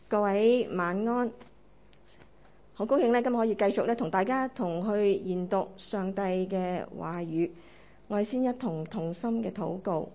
各位晚安，好高興咧，今日可以繼續咧同大家去研讀上帝嘅話語。我哋先一同心嘅禱告。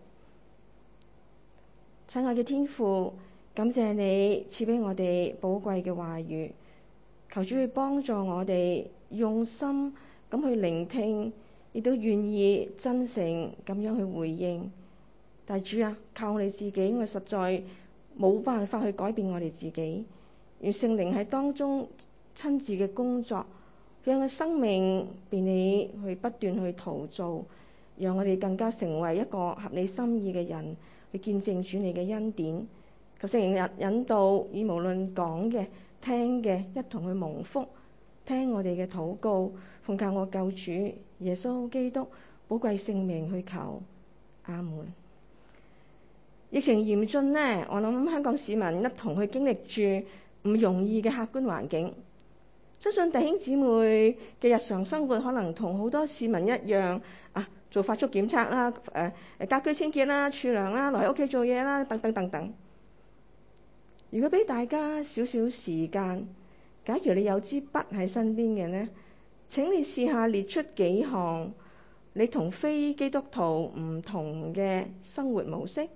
親愛嘅天父，感謝你賜俾我哋寶貴嘅話語，求主去幫助我哋用心咁去聆聽，亦都願意真誠咁樣去回應。但主啊，靠我哋自己，我實在冇辦法去改變我哋自己。願聖靈喺當中親自嘅工作，讓我生命被你去不斷去陶造，讓我哋更加成為一個合你心意嘅人，去見證主你嘅恩典。求聖靈引導，以無論講嘅、聽嘅，一同去蒙福，聽我哋嘅禱告，奉靠我救主耶穌基督寶貴聖名去求，阿門。疫情嚴峻呢，我諗香港市民一同去經歷住唔容易嘅客觀環境。相信弟兄姊妹嘅日常生活可能同好多市民一樣做快速檢測啦，家居清潔啦，儲糧啦，留喺屋企做嘢啦，等等等等。如果俾大家少少時間，假如你有支筆喺身邊嘅呢，請你試下列出幾項你同非基督徒唔同嘅生活模式。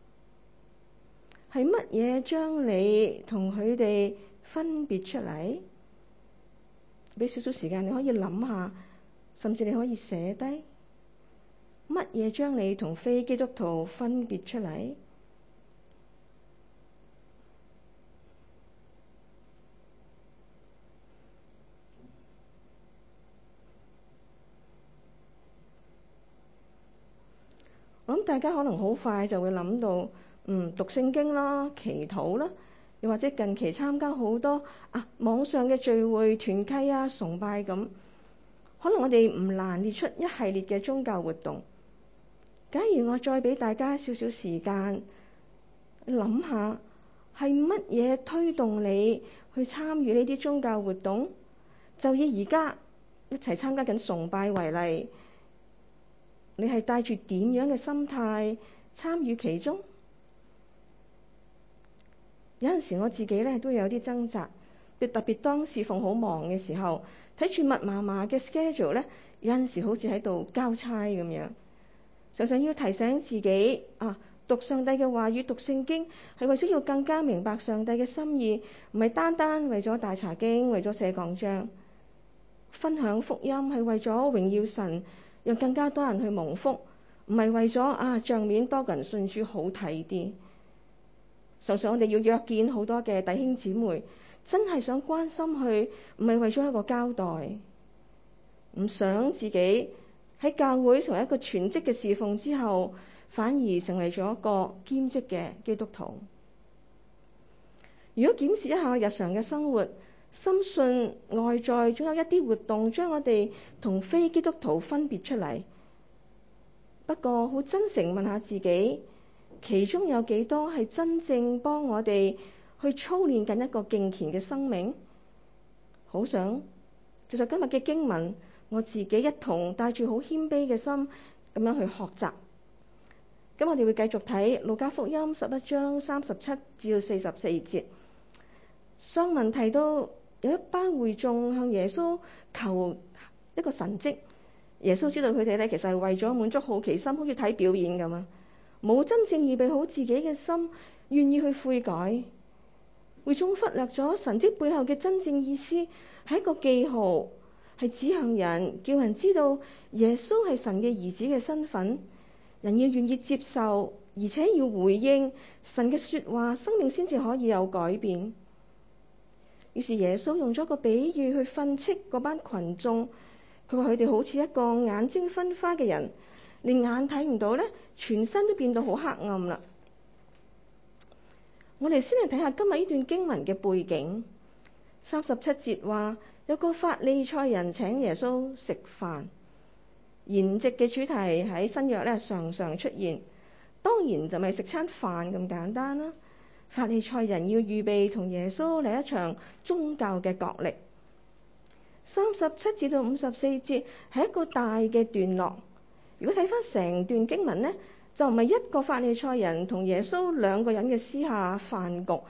係乜嘢將你同佢哋分別出嚟？俾少少時間你可以諗下，甚至你可以寫低乜嘢將你同非基督徒分別出嚟？我諗大家可能好快就會諗到，讀聖經啦，祈禱啦，又或者近期參加好多網上嘅聚會、團契啊、崇拜咁，可能我哋唔難列出一系列嘅宗教活動。假如我再俾大家少少時間諗下，係乜嘢推動你去參與呢啲宗教活動？就以而家一齊參加緊崇拜為例，你係帶住點樣嘅心態參與其中？有陣時我自己咧都有啲掙扎，特別當侍奉好忙嘅時候，睇住密麻麻嘅 schedule 咧，有陣時好似喺度交差咁樣。常常要提醒自己讀上帝嘅話語，讀聖經係為咗要更加明白上帝嘅心意，唔係單單為咗大查經，為咗寫講章。分享福音係為咗榮耀神，讓更加多人去蒙福，唔係為咗帳面多個人信主好睇啲。常常我哋要約見好多嘅弟兄姊妹，真係想關心佢，唔係為咗一個交代，唔想自己喺教會成為一個全職嘅侍奉之後，反而成為咗一個兼職嘅基督徒。如果檢視一下日常嘅生活，深信外在總有一啲活動將我哋同非基督徒分別出嚟。不過好真誠問下自己，其中有幾多係真正幫我哋去操練緊一個敬虔嘅生命？好想就今日嘅經文，我自己一同帶住好謙卑嘅心咁樣去學習。咁我哋會繼續睇路加福音11章37至44節。上文提到有一班會眾向耶穌求一個神蹟，耶穌知道佢哋咧其實係為咗滿足好奇心，好似睇表演咁啊，冇真正預備好自己嘅心，願意去悔改。會眾忽略咗神蹟背後嘅真正意思，係一個記號，係指向人，叫人知道耶穌係神嘅兒子嘅身份。人要願意接受，而且要回應神嘅說話，生命先至可以有改變。於是耶穌用咗個比喻去訓斥嗰班群眾，佢話佢哋好似一個眼睛昏花嘅人，連眼睇唔到咧，全身都變到好黑暗啦。我哋先嚟睇下今日呢段經文嘅背景。37節話有個法利賽人請耶穌食飯。筵席嘅主題喺新約咧常常出現，當然就唔係食餐飯咁簡單啦。法利賽人要預備同耶穌嚟一場宗教嘅角力。37至到54節係一個大嘅段落。如果睇翻成段經文呢，就唔係一個法利賽人同耶穌兩個人嘅私下飯局，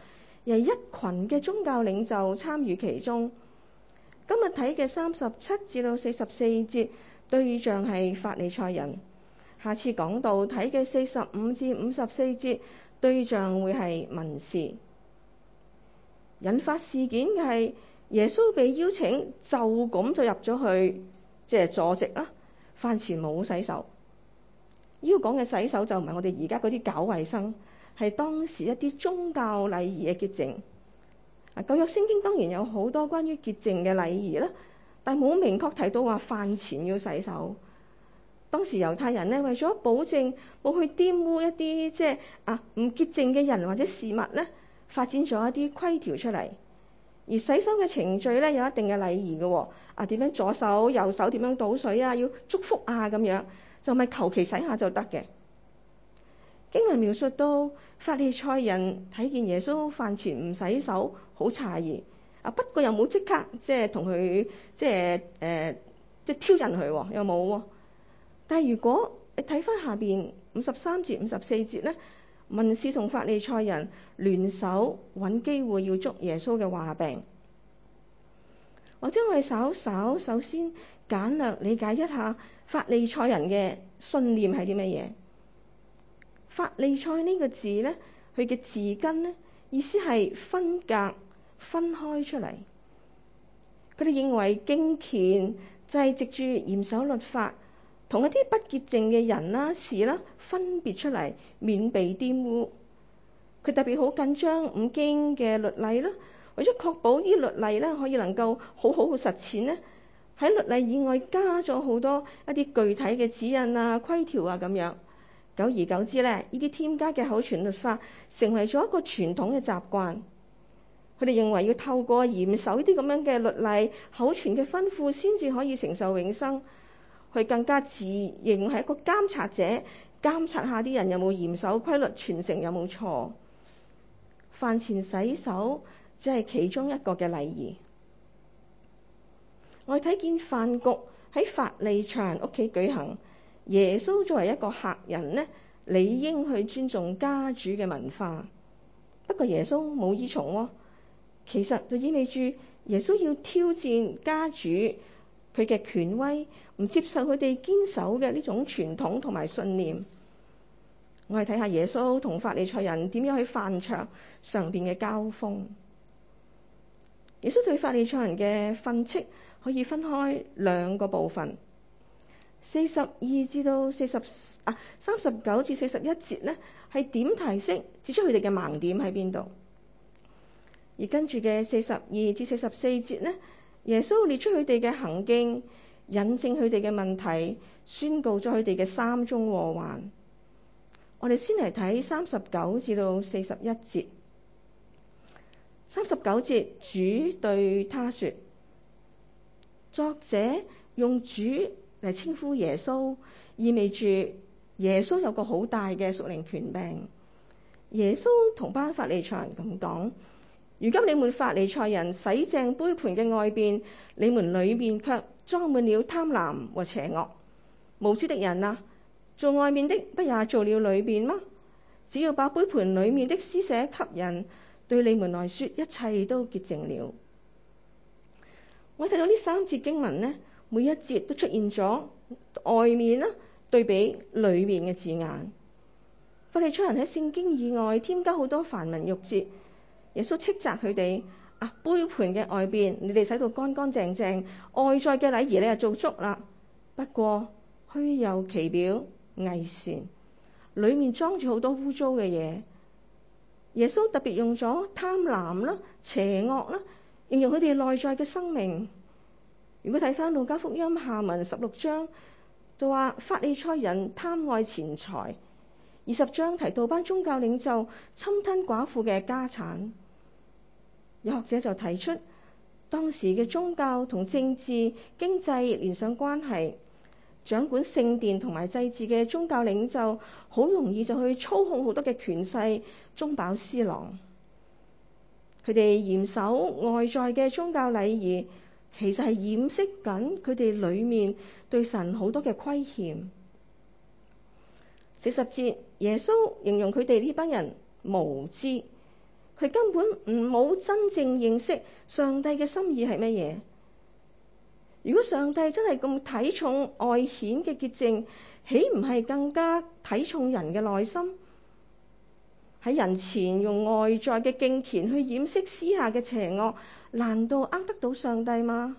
而係一群嘅宗教領袖參與其中。今日睇嘅37至到44節對象係法利賽人，下次講到睇嘅45至54節對象會係文士。引發事件嘅係耶穌被邀請就咁就入咗去，即係坐席啦。飯前冇洗手。要講嘅洗手就唔係我哋而家嗰啲搞衛生，係當時一啲宗教禮儀嘅潔淨。舊約聖經當然有好多關於潔淨嘅禮儀啦，但冇明確提到話飯前要洗手。當時猶太人呢，為咗保證冇去玷污一啲即係唔潔淨嘅人或者事物呢，發展咗一啲規條出嚟。而洗手嘅程序呢，有一定嘅禮儀嘅，點樣左手右手點樣倒水啊，要祝福啊咁樣，就唔係求其洗下就得嘅。經文描述到法利賽人睇見耶穌飯前唔洗手，好詫異。不過又冇即刻即係同佢即係挑釁佢，又冇喎。但係如果你睇翻下邊53節54節呢，文士同法利賽人聯手揾機會要捉耶穌嘅話柄。或者我哋首先簡略理解一下法利賽人嘅信念係啲乜嘢。法利賽呢個字呢，佢嘅字根呢，意思係分隔、分開出嚟。佢哋認為敬虔就係藉住嚴守律法，同一啲不潔淨嘅人啦、事啦分別出嚟，免被玷污。佢特別好緊張五經嘅律例啦，為咗確保呢啲律例咧可以能夠好好去實踐呢，喺律例以外加咗好多一啲具體嘅指引啊、規條啊咁樣。久而久之咧，呢啲添加嘅口傳律法成為咗一個傳統嘅習慣。佢哋認為要透過嚴守呢啲咁樣嘅律例、口傳嘅吩咐，先至可以承受永生。佢更加自認係一個監察者，監察下啲人有冇嚴守規律，傳承有冇錯。飯前洗手只係其中一個嘅禮儀。我哋睇見飯局喺法利賽人屋企舉行，耶穌作為一個客人呢，理應去尊重家主嘅文化。不過耶穌冇依從喎，其實就意味住耶穌要挑戰家主佢嘅權威，唔接受佢哋堅守嘅呢種傳統同埋信念。我哋睇下耶穌同法利賽人點樣喺飯桌上邊嘅交鋒。耶穌對法利賽人嘅訓斥可以分開兩個部分。32至到39至41節呢，係點題式指出佢哋嘅盲點喺邊度。而跟住嘅42至44節呢，耶穌列出佢哋嘅行徑，引證佢哋嘅問題，宣告咗佢哋嘅三宗禍患。我哋先嚟睇39至到41節。39節，主對他說，作者用主嚟稱呼耶穌，意味住耶穌有個好大嘅屬靈權柄。耶穌同班法利賽人咁講：如今你們法利賽人洗淨杯盤嘅外邊，你們裏面卻裝滿了貪婪和邪惡。無知的人啊，做外面的不也做了裏面嗎？只要把杯盤裏面的施捨給人，對你們來說一切都潔淨了。我睇到呢三節經文呢，每一節都出現咗外面啦對比裏面嘅字眼。法利賽人喺聖經以外添加好多繁文縟節，耶穌斥責佢哋杯盤嘅外邊你哋洗到乾乾淨淨，外在嘅禮儀你就做足啦。不過虛有其表，偽善，裏面裝住好多污糟嘅嘢。耶穌特別用咗貪婪啦、邪惡啦，形容佢哋內在嘅生命。如果睇翻路加福音下文16章，就話法利賽人貪愛錢財。20章提到班宗教領袖侵吞寡婦嘅家產。有學者就提出，當時嘅宗教同政治、經濟連上關係，掌管聖殿同埋祭祀嘅宗教領袖，好容易就去操控好多嘅權勢，中飽私囊。佢哋嚴守外在嘅宗教禮儀，其實係掩飾緊佢哋裏面對神好多嘅虧欠。40節，耶穌形容佢哋呢班人無知， 佢根本冇真正認識上帝嘅心意係乜嘢。如果上帝真係咁睇重外顯嘅潔淨，豈唔係更加睇重人嘅內心？喺人前用外在嘅敬虔去掩飾私下嘅邪惡，難道呃得到上帝嗎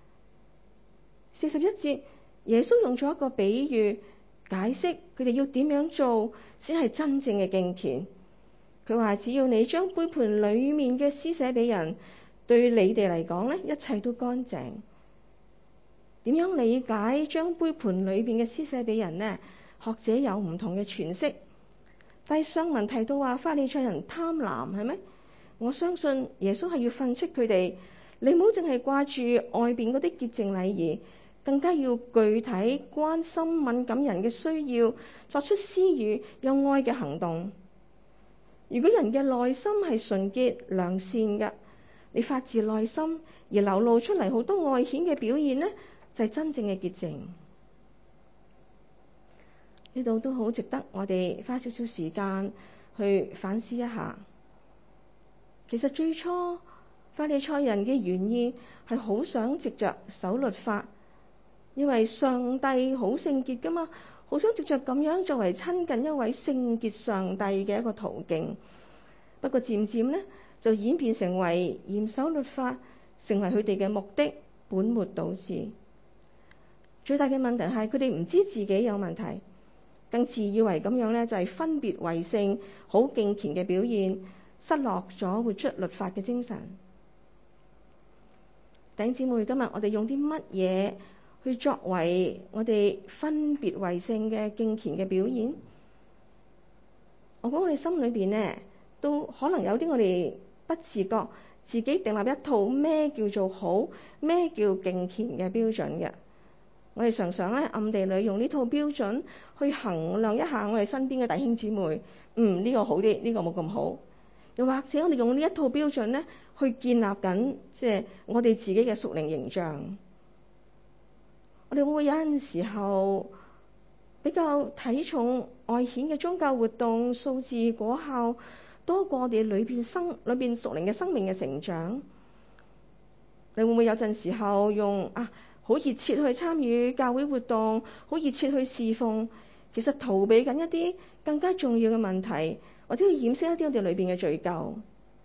？41節，耶穌用咗一個比喻解釋佢哋要點樣做先係真正嘅敬虔。佢話：只要你將杯盤裏面嘅施捨俾人，對你哋嚟講呢，一切都乾淨。點樣理解將杯盤裏面嘅施捨俾人呢？學者有唔同嘅詮釋。但係上文提到話法利賽人貪婪係咪？我相信耶穌係要訓斥佢哋，你唔好淨係掛住外邊嗰啲潔淨禮儀，更加要具體關心敏感人嘅需要，作出施予有愛嘅行動。如果人嘅內心係純潔良善嘅，你發自內心而流露出嚟好多外顯嘅表現呢，就係真正嘅潔淨。呢度都好值得我哋花少少時間去反思一下。其實最初法利賽人嘅原意係好想藉着守律法，因為上帝好聖潔㗎嘛，好想藉着咁樣作為親近一位聖潔上帝嘅一個途徑。不過漸漸呢，就演變成為嚴守律法成為佢哋嘅目的，本末倒置。最大嘅問題係佢哋唔知自己有問題，更自以為咁樣呢就係分別為聖、好敬虔嘅表現，失落咗活出律法嘅精神。弟兄姊妹，今日我哋用啲乜嘢去作為我哋分別為聖嘅敬虔嘅表現？我估我哋心裏邊呢，都可能有啲我哋不自覺自己訂立一套咩叫做好、咩叫敬虔嘅標準嘅。我哋常常咧暗地裏用呢套標準去衡量一下我哋身邊嘅弟兄姊妹，呢個好啲，呢個冇咁好。又或者我哋用呢一套標準咧去建立緊我哋自己嘅屬靈形象。我哋會唔會有陣時候比較睇重外顯嘅宗教活動、數字果效，多過我哋裏邊屬靈嘅生命嘅成長？你會唔會有陣時候用好熱切去參與教會活動，好熱切去侍奉，其實逃避緊一啲更加重要嘅問題，或者去掩飾一啲我哋裏邊嘅罪疚？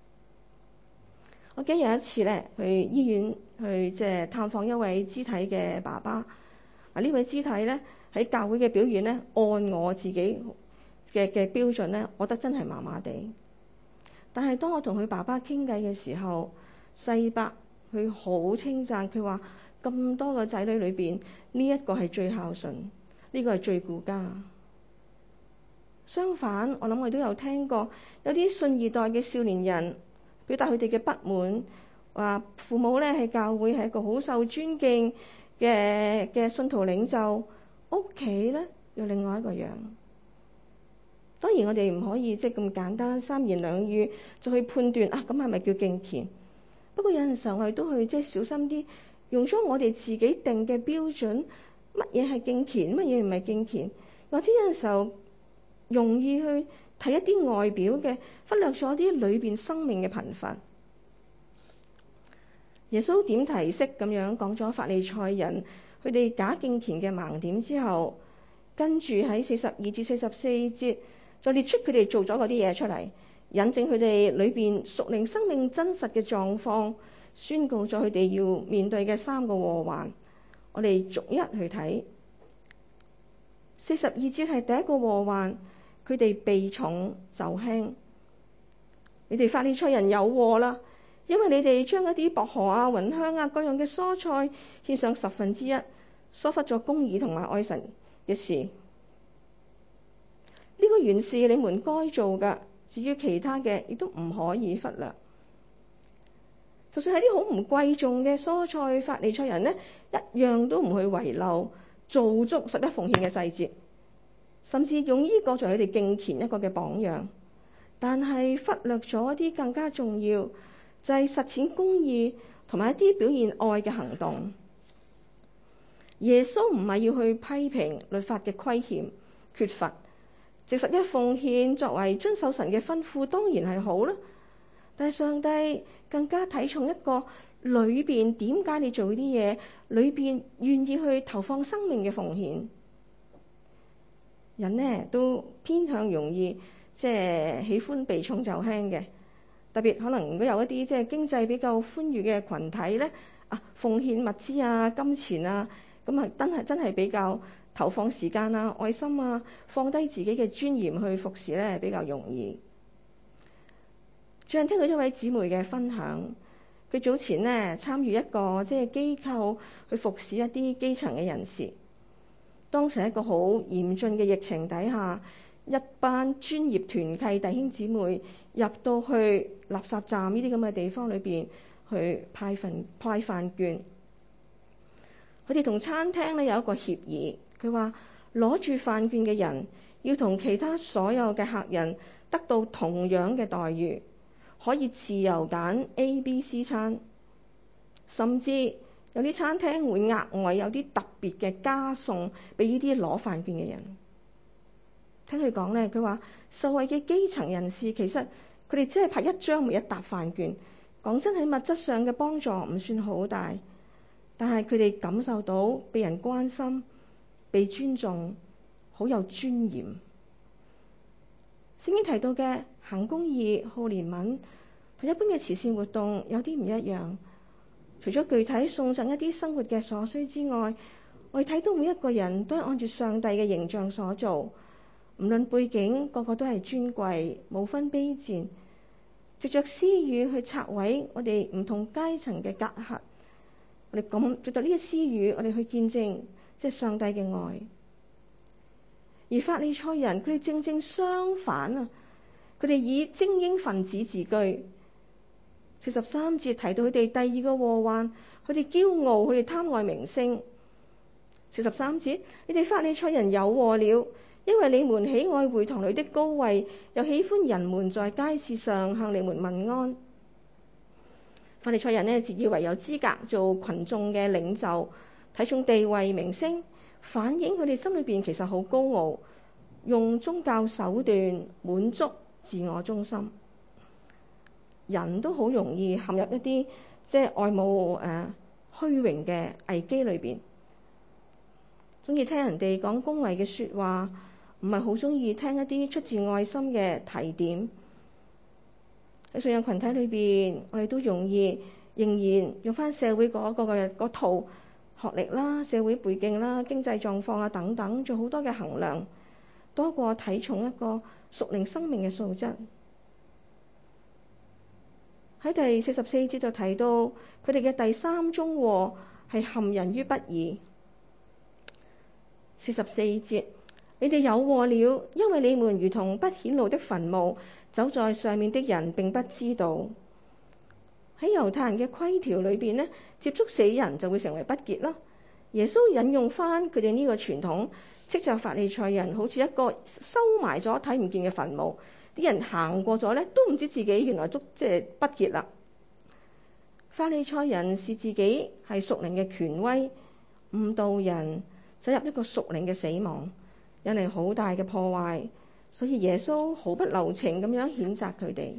我記得有一次咧，去醫院去探訪一位肢體嘅爸爸。呢位肢體咧喺教會嘅表現咧，按我自己嘅標準咧，我覺得真係麻麻地。但係當我同佢爸爸傾偈嘅時候，細伯佢好稱讚，佢話咁多個仔女裏邊，呢一個係最孝順，呢個係最顧家。相反，我諗我都有聽過有啲信二代嘅少年人表達佢哋嘅不滿，話父母咧喺教會係一個好受尊敬嘅信徒領袖，屋企咧又另外一個樣。當然我哋唔可以咁簡單三言兩語就去判斷咁係咪叫敬虔。不過有陣時候我哋都去小心啲，用咗我哋自己定嘅標準，乜嘢係敬虔，乜嘢唔係敬虔，或者有陣時候容易去睇一啲外表嘅，忽略咗啲裏邊生命嘅貧乏。耶穌點題式咁樣講咗法利賽人佢哋假敬虔嘅盲點之後，跟住喺42至44節就列出佢哋做咗嗰啲嘢出嚟，引證佢哋裏邊屬靈生命真實嘅狀況，宣告咗佢哋要面對嘅3個禍患。我哋逐一去睇。42節係第一個禍患，佢哋避重就輕。你哋法利賽人有禍啦！因為你哋將一啲薄荷芸香各樣嘅蔬菜獻上1/10，疏忽咗公義同埋愛神嘅事。呢個原是你們該做嘅，至於其他嘅亦都唔可以忽略。就算係啲好唔貴重嘅蔬菜，法利賽人呢一樣都唔去遺漏做足十一奉獻嘅細節，甚至用呢個作為佢哋敬虔一個嘅榜樣。但係忽略咗一啲更加重要，就係實踐公義同埋一啲表現愛嘅行動。耶穌唔係要去批評律法嘅虧欠缺乏，藉十一奉獻作為遵守神嘅吩咐當然係好啦。 但係上帝更加睇重一個裏邊點解你做啲嘢，裏邊願意去投放生命嘅奉獻。人呢都偏向容易喜歡避重就輕嘅，特別可能如果有一啲經濟比較寬裕嘅群體呢，奉獻物資啊、金錢啊，咁真係比較投放時間啊、愛心啊，放低自己嘅尊嚴去服侍呢，比較容易。最近聽到一位姊妹嘅分享，佢早前呢參與一個機構去服侍一啲基層嘅人士。當時一個好嚴峻嘅疫情底下，一班專業團契弟兄姊妹入到去垃圾站呢啲咁嘅地方裏邊去派飯券。佢哋同餐廳呢有一個協議，佢話攞住飯券嘅人要同其他所有嘅客人得到同樣嘅待遇，可以自由揀 A、B、C 餐，甚至有啲餐廳會額外有啲特別嘅加餸俾呢啲攞飯券嘅人。聽佢講呢，佢話受惠嘅基層人士其實佢哋只係派一張咪一沓飯券，講真喺物質上嘅幫助唔算好大，但係佢哋感受到被人關心、被尊重，好有尊嚴。聖經提到嘅行公義、好憐憫，同一般嘅慈善活動有啲唔一樣。除咗具體送贈一啲生活嘅所需之外，我哋睇到每一個人都係按住上帝嘅形象所做，唔論背景，個個都係尊貴，無分卑賤。藉着施予去拆毀我哋唔同階層嘅隔閡，我哋咁藉着呢個施予，我哋去見證上帝嘅愛。而法利賽人佢哋正正相反啊，佢哋以精英分子自居。43節提到佢哋第二個禍患，佢哋驕傲，佢哋貪愛名聲。43節，你哋法利賽人有禍了，因為你們喜愛會堂裏的高位，又喜歡人們在街市上向你們問安。法利賽人呢，自以為有資格做群眾嘅領袖，睇重地位名聲，反映佢哋心裏邊其實好高傲，用宗教手段滿足自我中心。人都好容易陷入一啲愛慕虛榮嘅危機裏邊，中意聽人哋講恭維嘅説話，唔係好中意聽一啲出自愛心嘅提點。喺信仰群體裏邊，我哋都仍然用翻社會嗰套學歷啦、社會背景啦、經濟狀況啊等等，做好多嘅衡量，多過睇重一個屬靈生命嘅素質。喺第44節就提到佢哋嘅第三宗禍係陷人於不義。44節，你哋有禍了，因為你們如同不顯露的墳墓，走在上面的人並不知道。喺猶太人嘅規條裏邊呢，接觸死人就會成為不潔啦。耶穌引用翻佢哋呢個傳統，斥責法利賽人好似一個收埋咗睇唔見嘅墳墓。啲人行過咗呢，都唔知自己原來不潔啦。法利賽人視自己係屬靈嘅權威，誤導人，走入一個屬靈嘅死亡，引嚟好大嘅破壞。所以耶穌毫不留情咁樣譴責佢哋。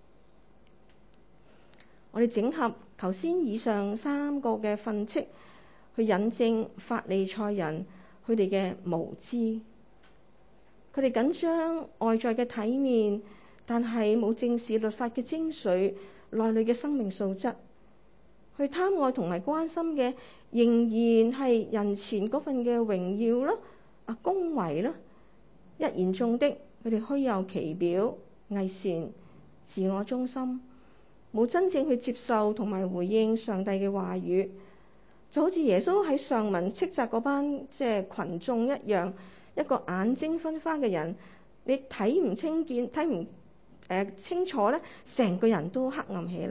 我哋整合頭先以上3個嘅訓斥，去引證法利賽人佢哋嘅無知。佢哋緊張外在嘅體面，但係冇正視律法嘅精髓，內裏嘅生命素質。去貪愛同埋關心嘅，仍然係人前嗰份嘅榮耀啦、恭維啦。一言中的，佢哋虛有其表、偽善、自我中心，冇真正去接受同埋回應上帝嘅話語，就好似耶穌喺上文斥責嗰班群眾一樣。一個眼睛昏花嘅人，你睇唔清楚咧，成個人都黑暗起嚟。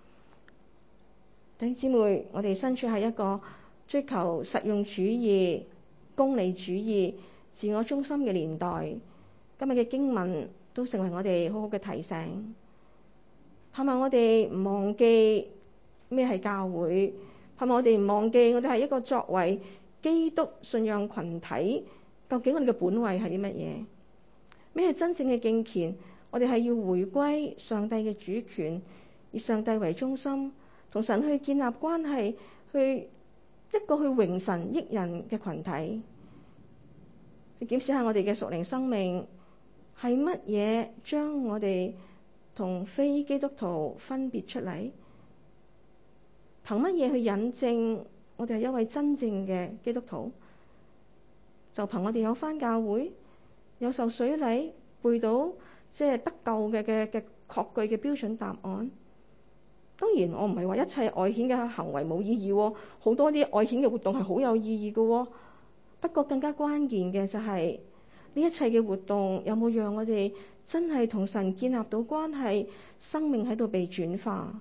弟兄姊妹，我哋身處喺一個追求實用主義、功利主義、自我中心嘅年代。今日嘅經文都成為我哋好好嘅提醒，盼望我哋唔忘記咩係教會，盼望我哋唔忘記我哋係一個作為基督信仰群體。究竟我哋嘅本位係啲乜嘢？咩係真正嘅敬虔？ 我哋係要回歸上帝嘅主權，以上帝為中心，同神去建立關係，去一個去榮神益人嘅群體。去檢視下我哋嘅屬靈生命係乜嘢，將我哋同非基督徒分別出嚟？憑乜嘢去引證我哋係一位真正嘅基督徒？就憑我哋有返教會，有受水禮，背到即係得救嘅確據嘅標準答案。當然我唔係話一切外顯嘅行為冇意義，好多啲外顯嘅活動係好有意義嘅。不過更加關鍵嘅就係呢一切嘅活動有冇讓我哋真係同神建立到關係，生命喺度被轉化。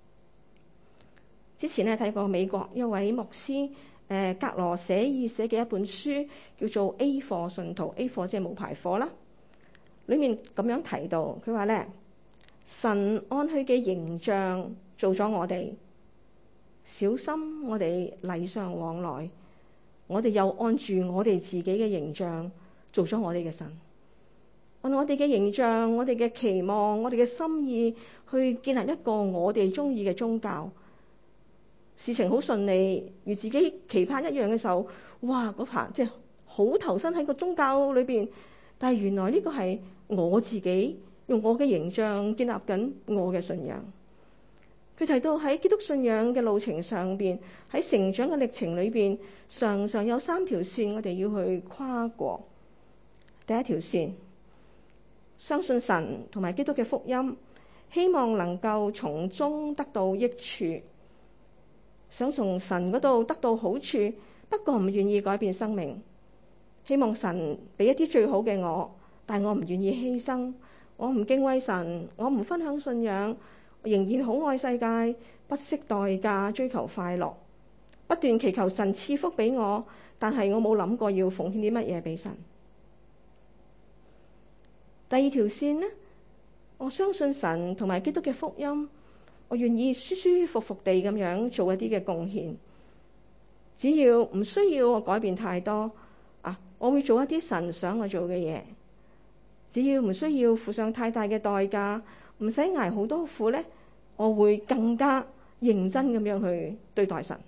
之前咧睇過美國一位牧師格羅舍爾寫嘅一本書，叫做 A 貨信徒。 A 貨即係無牌貨啦。裡面咁樣提到，佢話咧，神按佢嘅形象做咗我哋，小心我哋禮尚往來，我哋又按住我哋自己嘅形象做咗我哋嘅神，按我哋嘅形象、我哋嘅期望、我哋嘅心意去建立一個我哋中意嘅宗教。事情好順利，如自己期盼一樣嘅時候，哇！嗰下即係好投身喺個宗教裏邊，但係原來呢個係我自己用我嘅形象建立緊我嘅信仰。佢提到喺基督信仰嘅路程上邊，喺成長嘅歷程裏邊，常常有3條線我哋要去跨過。第一條線，相信神同埋基督嘅福音，希望能夠從中得到益處，想從神嗰度得到好處，不過唔願意改變生命。希望神俾一啲最好嘅我，但我唔願意犧牲，我唔敬畏神，我唔分享信仰，我仍然好愛世界，不惜代價追求快樂，不斷祈求神賜福俾我，但係我冇諗過要奉獻啲乜嘢俾神。第二條線呢，我相信神同埋基督嘅福音，我願意舒舒服服地咁樣做一啲嘅貢獻，只要唔需要我改變太多我會做一啲神想我做嘅嘢，只要唔需要付上太大嘅代價，唔使捱好多苦呢，我會更加認真咁樣去對待神。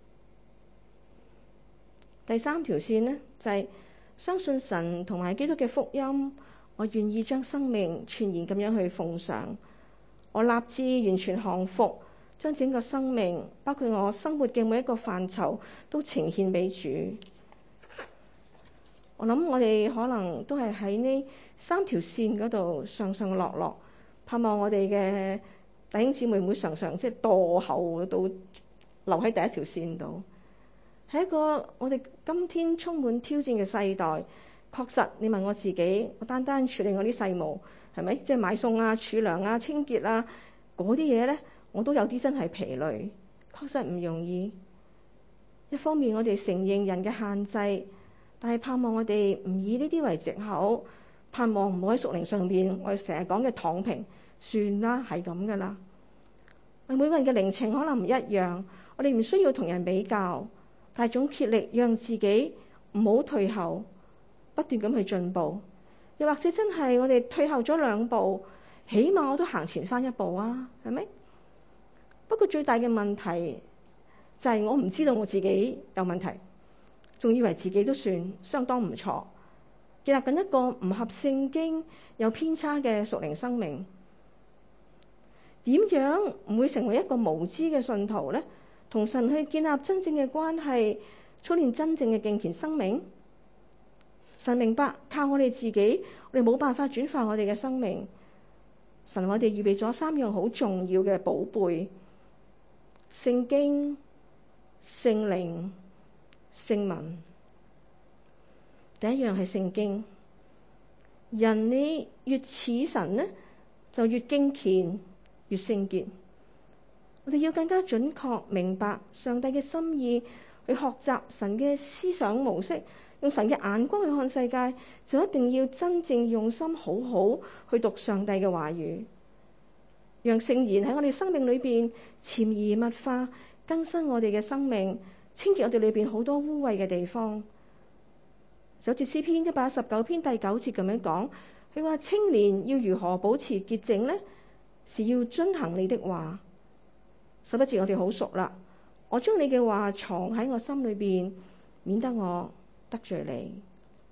第三條線呢，就係相信神同埋基督嘅福音，我願意將生命全然咁樣去奉上，我立志完全降服，將整個生命，包括我生活嘅每一個範疇，都呈獻俾主。我諗我哋可能都係喺呢3條線嗰度上上落落，盼望我哋嘅弟兄姊妹唔會常常即係墮後到留喺第一條線度。喺一個我哋今天充滿挑戰嘅世代，確實你問我自己，我單單處理我啲細務係咪？即係買餸啊、儲糧啊、清潔啊嗰啲嘢呢，我都有啲真係疲累，確實唔容易。一方面我哋承認人嘅限制，但係盼望我哋唔以呢啲為藉口，盼望唔好喺屬靈上邊我哋成日講嘅躺平，算啦，係咁噶啦。我哋每個人嘅靈情可能唔一樣，我哋唔需要同人比較，但係總竭力讓自己唔好退後，不斷咁去進步。又或者真係我哋退後咗2步，起碼我都行前翻1步啊，係咪？不過最大嘅問題就係我唔知道我自己有問題，仲以為自己都算相當唔錯，建立緊一個唔合聖經有偏差嘅屬靈生命。點樣唔會成為一個無知嘅信徒呢？同神去建立真正嘅關係，操練真正嘅敬虔生命。神明白靠我哋自己，我哋冇辦法轉化我哋嘅生命。神為我哋預備咗3樣好重要嘅寶貝：聖經、聖靈、聖文。第一樣係聖經。人你越似神呢，就越敬虔，越聖潔。我哋要更加準確明白上帝嘅心意，去學習神嘅思想模式，用神嘅眼光去看世界，就一定要真正用心好好去讀上帝嘅話語，讓聖言喺我哋生命裏邊潛移默化，更新我哋嘅生命，清潔我哋裏邊好多污穢嘅地方。就好似詩篇119篇第9節咁樣講： 佢話青年要如何保持潔淨呢？是要遵行你的話。11節我哋好熟啦。我將你嘅話藏喺我心裏邊，免得我得罪你。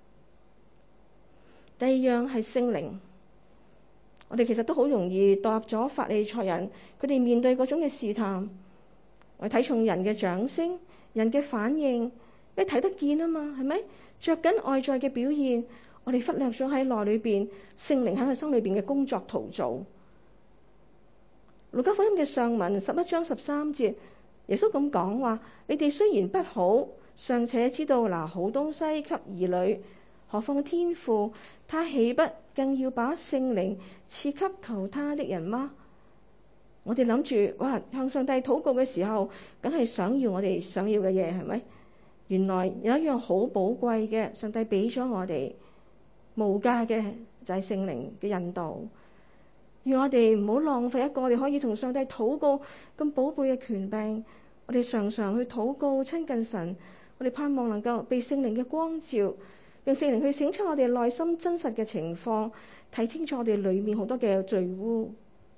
第二樣係聖靈。我哋其實都好容易墮入咗法利賽人佢哋面對嗰種嘅試探。我哋睇重人嘅掌聲、人嘅反應，因為睇得見啊嘛，係咪？着緊外在嘅表現，我哋忽略咗喺內裏邊聖靈喺佢心裏邊嘅工作陶造。路加福音嘅上文11章13節，耶穌咁講話：你哋雖然不好，尚且知道拿好東西給兒女，何況天父，他豈不更要把聖靈賜給求他的人嗎？我哋諗住哇，向上帝禱告嘅時候，梗係想要我哋想要嘅嘢，係咪？原來有一樣好寶貴嘅，上帝俾咗我哋無價嘅，就係聖靈嘅引導。讓我哋唔好浪費一個我哋可以同上帝禱告咁寶貝嘅權柄。我哋常常去禱告親近神，我哋盼望能夠被聖靈嘅光照，讓聖靈去醒出我哋內心真實嘅情況，睇清楚我哋裏面好多嘅罪污。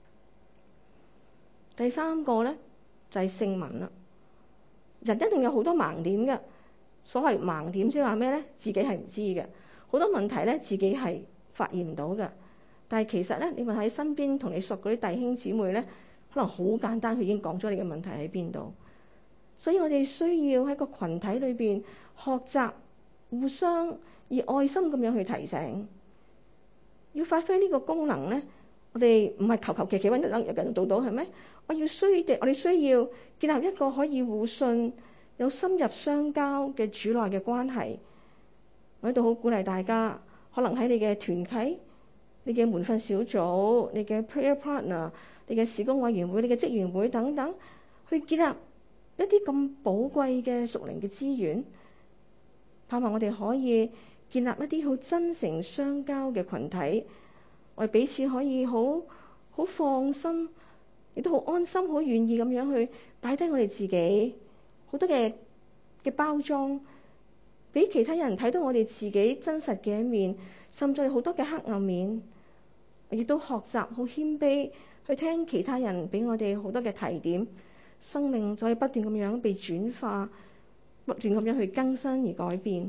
第三個呢，就係聖文啦。人一定有好多盲點嘅，所謂盲點即係話咩呢？自己係唔知嘅，好多問題呢，自己係發現唔到嘅。但係其實呢，你問喺身邊同你熟嗰啲弟兄姊妹呢，可能好簡單，佢已經講咗你嘅問題喺邊度。所以我哋需要喺個群體裏邊學習，互相以愛心咁樣去提醒。要發揮呢個功能呢，我哋唔係求求其其揾一人做到，係咪？我哋需要建立一個可以互信、有深入相交嘅主內嘅關係。我喺度好鼓勵大家，可能喺你嘅團契、你嘅門訓小組、你嘅 prayer partner、你嘅事工委員會、你嘅職員會等等，去建立一啲咁寶貴嘅屬靈嘅資源，盼望我哋可以建立一啲好真誠相交嘅群體，我哋彼此可以好放心，亦都好安心、好願意咁樣去擺低我哋自己好多嘅包裝，俾其他人睇到我哋自己真實嘅一面，甚至好多嘅黑暗面。亦都學習好謙卑去聽其他人俾我哋好多嘅提點，生命就可以不斷咁樣被轉化，不斷咁樣去更新而改變。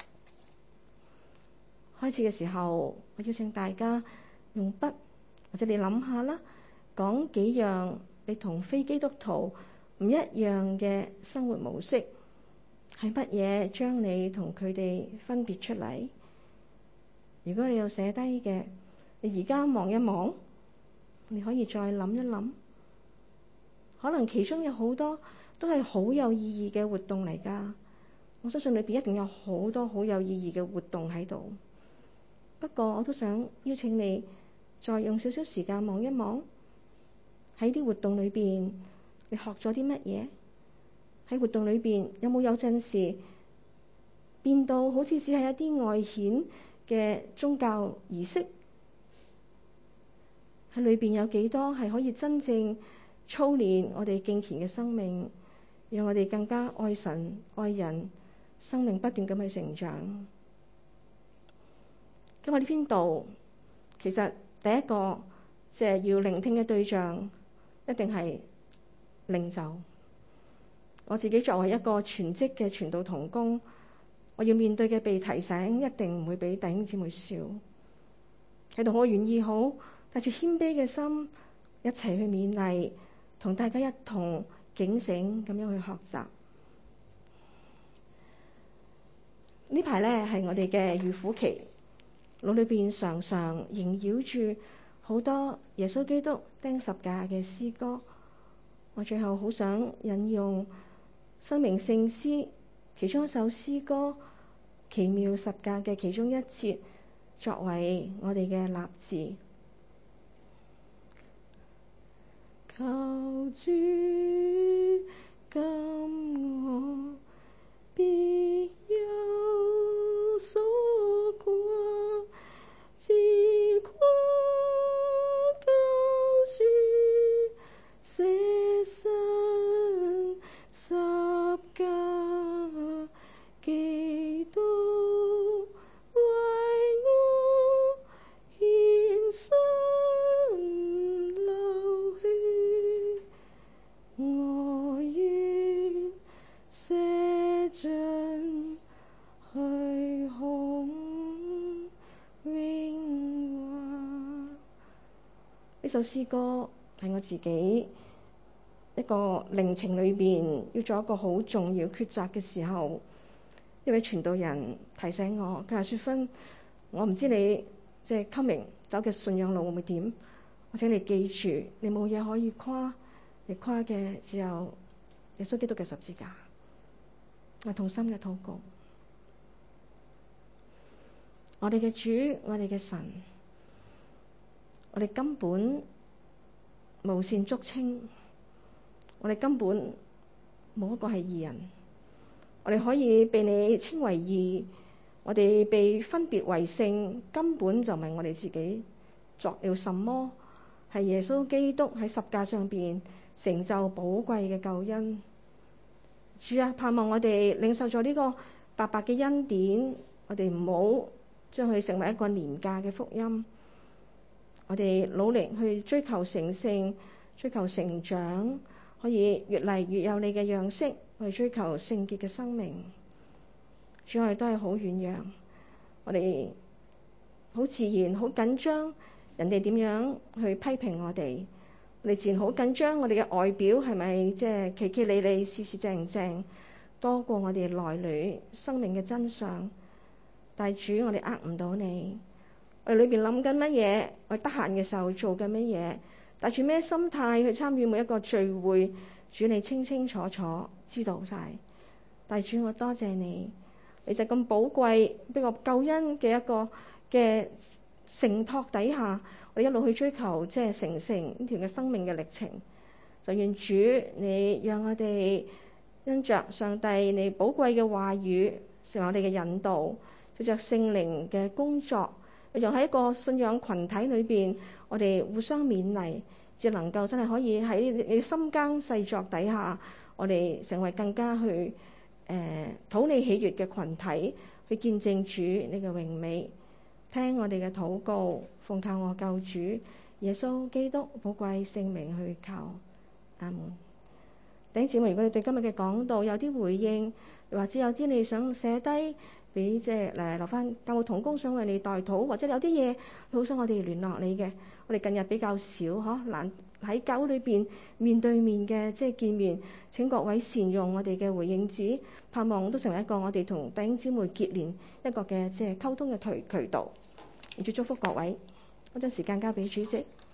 開始嘅時候，我邀請大家用筆，或者你諗下啦，講幾樣你同非基督徒唔一樣嘅生活模式，係乜嘢將你同佢哋分別出嚟？如果你有寫低嘅，你而家望一望，你可以再諗一諗，可能其中有好多都係好有意義嘅活動嚟㗎。我相信裏邊一定有好多好有意義嘅活動喺度。不過我都想邀請你再用少少時間望一望，喺啲活動裏邊你學咗啲乜嘢？喺活動裏邊有冇有陣時變到好似只係一啲外顯嘅宗教儀式？喺裏邊有幾多係可以真正操練我哋敬虔嘅生命，讓我哋更加愛神愛人，生命不斷咁去成長。今日呢篇道其實第一個即係要聆聽嘅對象一定係領袖。我自己作為一個全職嘅傳道同工，我要面對嘅被提醒一定唔會比弟兄姊妹少。喺度我願意好帶住謙卑嘅心一齊去勉勵，同大家一同警醒咁樣去學習。呢排呢係我哋嘅預苦期，腦裏邊常常縈繞住好多耶穌基督釘十架嘅詩歌。我最後好想引用生命聖詩其中一首詩歌《奇妙十架》嘅其中一節，作為我哋嘅立志。求主感我必有所過，自誇救主捨身十架，基督為我呢首詩歌係我自己一個靈程裏邊要做一個好重要抉擇嘅時候，一位傳道人提醒我，佢話：雪芬，我唔知你即係 coming 走嘅信仰路會唔會點，我請你記住，你冇嘢可以誇，你誇嘅只有耶穌基督嘅十字架。我同心嘅禱告，我哋嘅主，我哋嘅神，我哋根本無善足稱，我哋根本冇一個係義人，我哋可以被你稱為義，我哋被分別為聖，根本就唔係我哋自己作了什麼，係耶穌基督喺十架上邊成就寶貴嘅救恩。主啊，盼望我哋領受咗呢個白白嘅恩典，我哋唔好將佢成為一個廉價嘅福音。我哋努力去追求成聖，追求成長，可以越嚟越有你嘅樣式，去追求聖潔嘅生命。主，我哋都係好軟弱，我哋好自然好緊張人哋點樣去批評我哋。我哋自然好緊張，我哋嘅外表係咪即係企企理理、事事正正，多過我哋內裏生命嘅真相。但係主，我哋呃唔到你，我哋裏邊諗緊乜嘢，我哋得閒嘅時候做緊乜嘢，帶住咩心態去參與每一個聚會，主你清清楚楚知道晒。但係主，我多謝你，你就咁寶貴，俾個救恩嘅一個嘅承托底下，我哋一路去追求即係成聖呢條嘅生命嘅歷程。就願主你讓我哋因着上帝你寶貴嘅話語成為我哋嘅引導，藉着聖靈嘅工作，讓喺一個信仰群體裏邊，我哋互相勉勵，只能夠真係可以喺你深耕細作底下，我哋成為更加去討你喜悅嘅群體，去見證主你嘅榮美。聽我哋嘅禱告，奉靠我救主耶穌基督寶貴聖名去求，阿門。弟兄姊妹，如果你對今日嘅講道有啲回應，或者有啲你想寫低俾即係留翻教會同工想為你代禱，或者有啲嘢好想我哋聯絡你嘅，我哋近日比較少難喺教會裏邊面對面嘅即係見面，請各位善用我哋嘅回應紙，盼望都成為一個我哋同弟兄姊妹結連一個嘅即係溝通嘅渠道。亦祝福各位，我將時間交俾主席。